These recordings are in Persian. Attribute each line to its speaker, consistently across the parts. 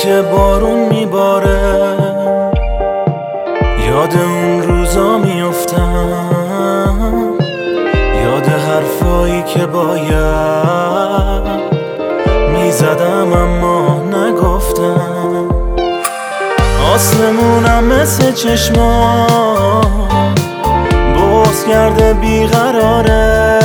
Speaker 1: که بارون میباره یاد اون روزا میافتم، یاد حرفایی که باید میزدم اما نگفتم. آسمونم مثل چشما بغض کرده بیقراره،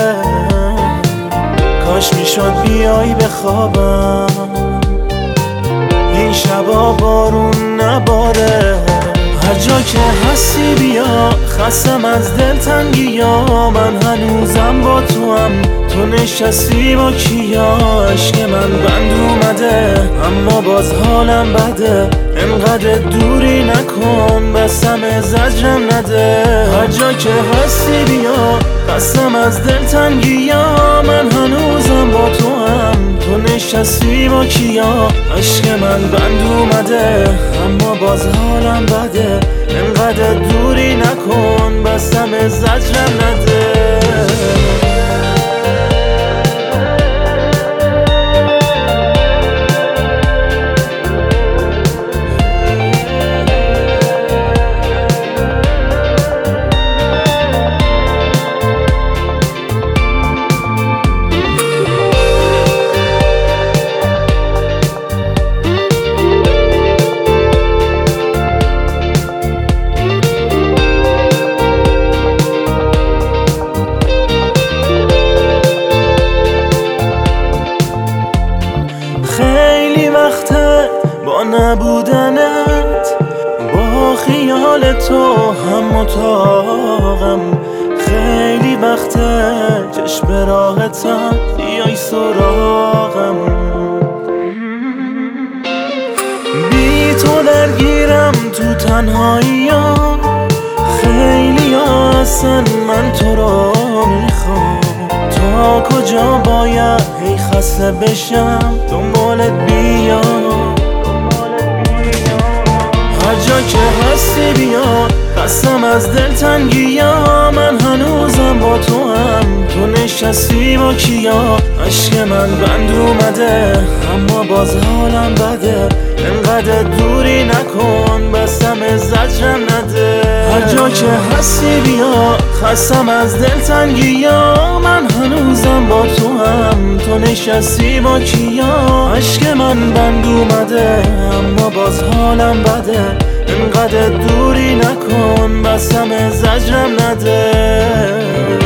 Speaker 1: کاش میشد بیایی بخوابم این شبا بارون نباره. هر جا که هستی بیا، خستم از دلتنگی ها، من هنوزم با تو هم، تو نشستی با کیا. عشق من بند اومده اما باز حالم بده، انقدر دوری نکن بسم زجرم نده. هر جا که هستی بیا، خستم از دلتنگی ها، من هنوزم با تو هم، تو نشستی با کیا. عشق من بند اومده اما باز حالم بده، انقدر دوری نکن بسم زجرم نده. خیلی وقته با نبودنت، با خیال تو هم اتاقم، خیلی وقته چشم به راحتم بیای سراغم. بی تو درگیرم تو تنهاییام، خیلی اصلا من تو رو میخوام. تا کجا باید هی خسته بشم دنبالت بیام. هر جا که هستی بیا، خستم از دلتنگی ها، من هنوزم با تو هم، تو نشستی با کیا. عشق من بند اومده اما باز حالم بده، انقدر دوری نکن بسم زجرم نده. هر جا که هستی بیا، خستم از دلتنگی ها، من هنوزم با تو هم، تو نشستی با کیا. عشق من بند اومده اما باز حالم بده، انقدر دوری نکن بسم زجرم نده.